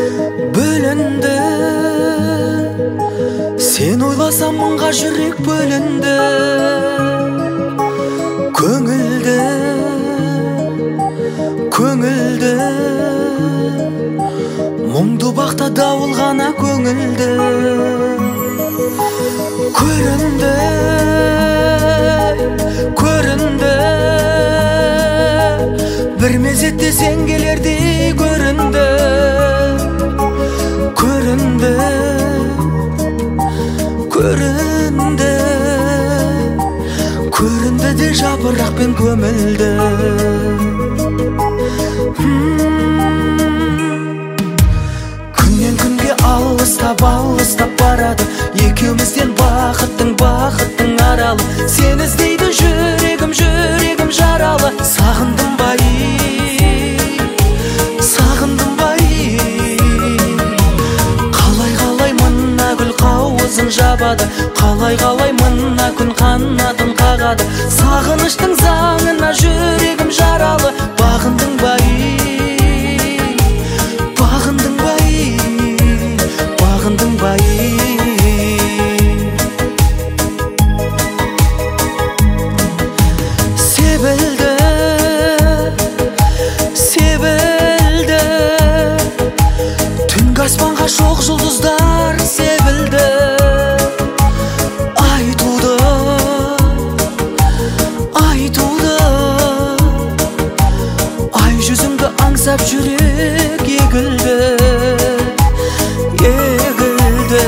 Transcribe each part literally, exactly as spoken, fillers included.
бөлінді. Сен ойласам мыңға жүрек бөлінді. Көңілді, көңілді, мұңды бақта дауыл ғана көңілді. Көрінді, көрінді, бір мезетте сен келердей көрінді. Көрінді, көрінді, көрінді де жапырақпен көмілді. Күннен күнге алыстап алыстап барады, екеумізден бақыттың бақыттың аралы. Сен іздейді жүрегім, жүрегім жаралы. Сағындым бай, сағындым бай. Қалай қалай мына гүл қауызын жабады, қалай қалай мына күн қанатын қағады. Сағыныштың заңына жүрегім жаралы. Бағындың бай, бағындың бай, бағындың бай. Себілді, себілді, түнгі аспанға шоқ жұлдыздар себілді. Ай туды, ай туды, ай жүзіңді аңсап жүрек егілді, егілді.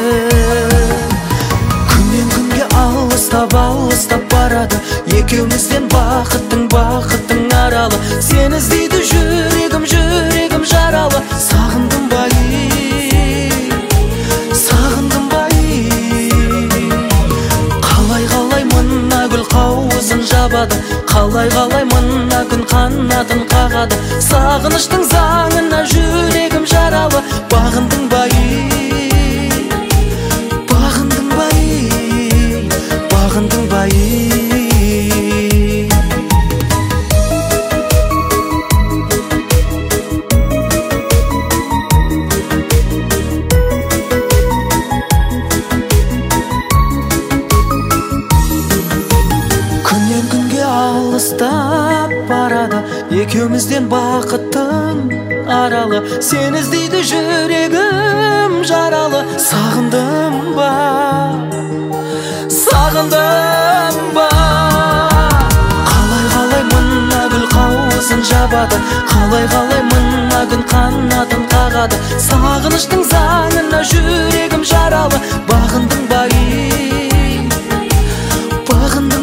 Күннен күнге алыстап алыстап барады, екеумізден бақыттың бақыттың аралы. Сен іздейді жүрегім, жүрегім жаралы. Сағындым бай, сағындым бай. Қалай қалай мына гүл қауызын жабады, қалай қалай мына күн қанатын қағады. Сағыныштың заңына жүрегім жаралы. Бағындың бай, бағындың бай, бағындың бай. Күннен күнге алыстап барады, екеумізден бақыттың аралы. Сен іздейді жүрегім жаралы. Сағындым ба, сағындым ба. Қалай қалай мына гүл қауызын жабады, қалай қалай мына күн қанатын қағады. Сағыныштың заңына жүрегім жаралы. Бағындың бай, бағындың